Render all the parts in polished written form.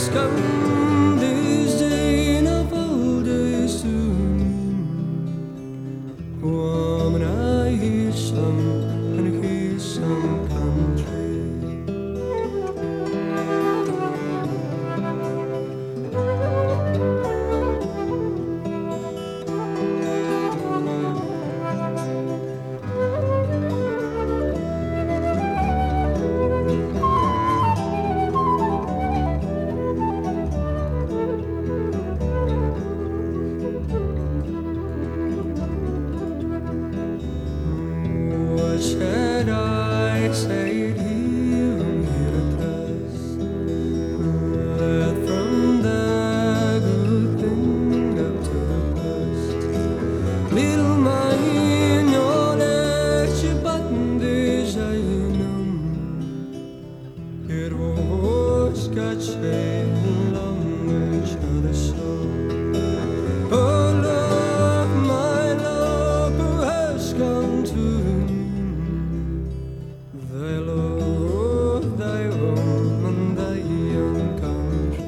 come this day of old days to me. Woman, I hear some and hear some country. Should I say to you at last that from the good thing up to the past, little mine your age button design it was got chain long each other so. Oh love, my love, who has come to me. Thy love, thy home, and thy young country.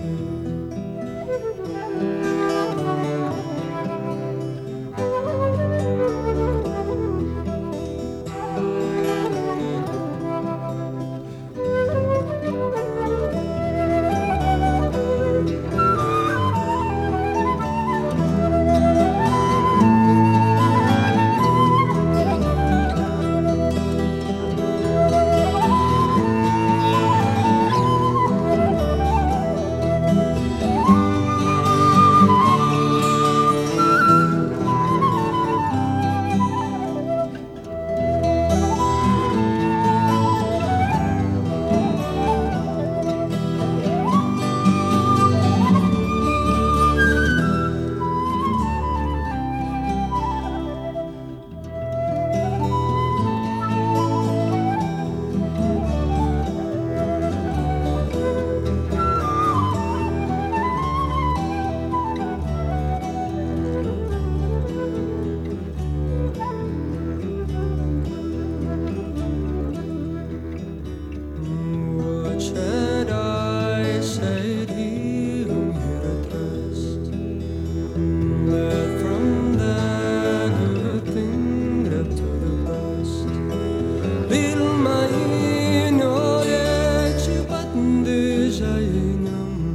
Should I say to you here at last that from the good thing up to the past, little mine your age button design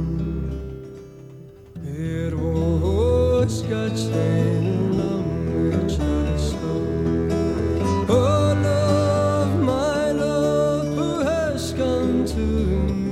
it was got chain long each other so. Oh love, my love, who has come to me.